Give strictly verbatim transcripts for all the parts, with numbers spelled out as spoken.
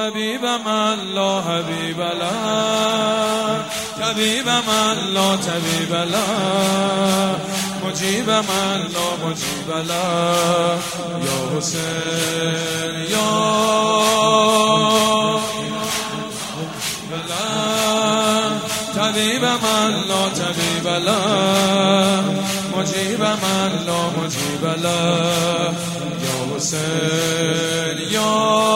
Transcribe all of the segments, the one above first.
حبیب من لا حبیب له، طبیب من لا طبیب له، مجیب من لا مجیب له. یا حسین یا طبیب من لا طبیب له، مجیب من لا مجیب له. یا حسین یا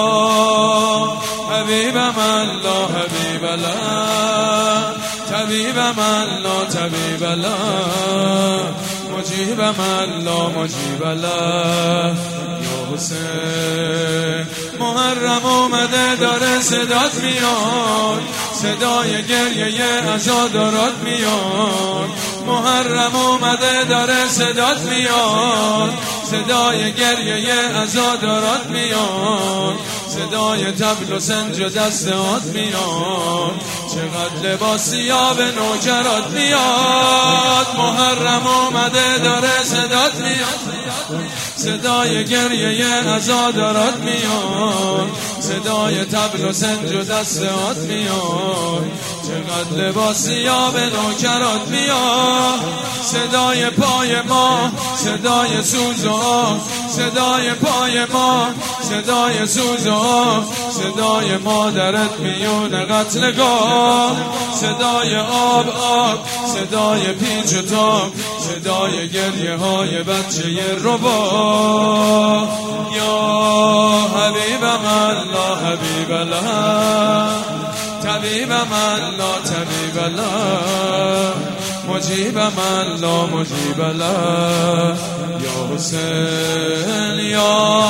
حبیب من لا حبیب له، طبیب من لا طبیب له، مجیب من لا مجیب له. یا حسین محرم اومده داره صدات میاد، صدای گریه عزادارات میاد. محرم اومده داره صدات میاد، صدای گریه عزادارات میاد. صدای طبل و سنج و دستات میاد، چقدر لباس سیاه نوکرات میاد. محرم اومده داره صدات میاد، صدای گریه عزادارات میاد. صدای طبل و سنج و دستات میاد، چقدر لباس سیاه نوکرات میاد. صدای پای ما صدای سوز و آه، صدای پای ما صدای سوز و آه. صدای مادرت میون قتلگاه، صدای آب آب، صدای پیچ و تاب، صدای گریه های بچه ربا. یا حبیب من لا حبیب له، طبیب من لا طبیب له، مجیب من لا مجیب له. یا حسین یا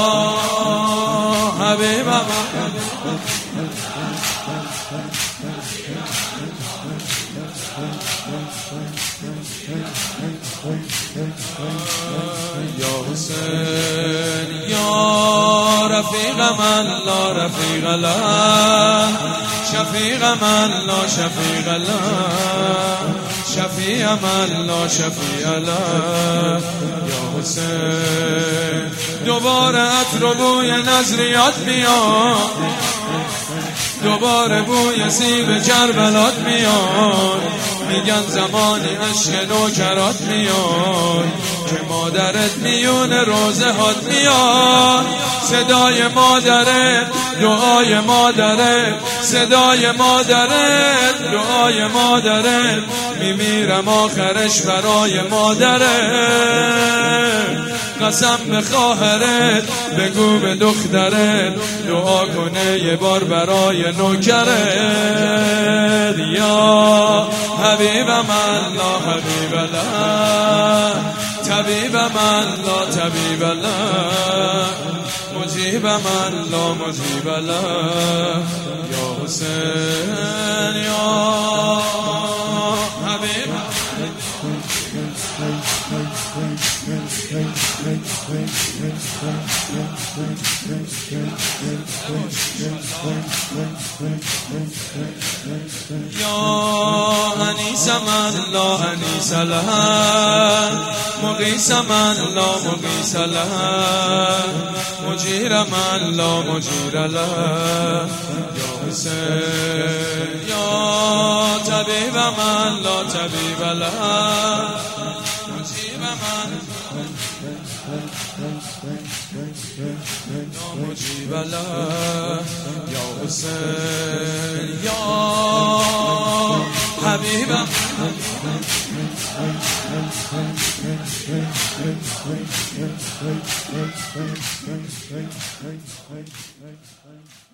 حبیب من یا حسین یا رفیق من لا رفیق له، شفیق من لا شفیق له، شفیع من لا شفیع له. یا حسین دوباره عطر و بوی نظریات میاد، دوباره بوی سیب کربلات میاد. میگن زمانی عشق نوکرات میاد، که مادرت میون روزه هات میاد. صدای مادرت دعای مادرت، صدای مادرت دعای مادرت. میمیرم آخرش برای مادرت. قسم به خواهرت بگو به دخترت، دعا کنه یه بار برای نوکرت. یا حبیب من لا حبیب له، طبیب من لا طبیب له، مجیب من لا مجیب له. یا حسین یا حبیب یا انیس من لا انیس له، مغیث من لا مغیث له، مجیر من لا مجیر له. یا حسین یا طبیب من لا طبیب له، مجیب من لا مجیب له. یا حسین یا حبیب من